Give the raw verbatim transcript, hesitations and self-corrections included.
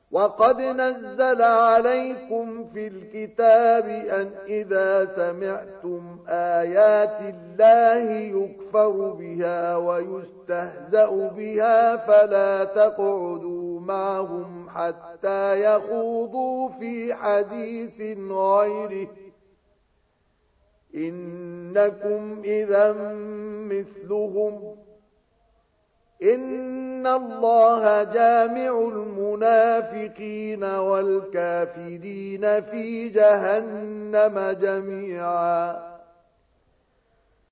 وقد نزل عليكم في الكتاب أن إذا سمعتم آيات الله يكفر بها ويستهزأ بها فلا تقعدوا معهم حتى يخوضوا في حديث غيره إنكم إذا مثلهم إن الله جامع المنافقين والكافرين في جهنم جميعا.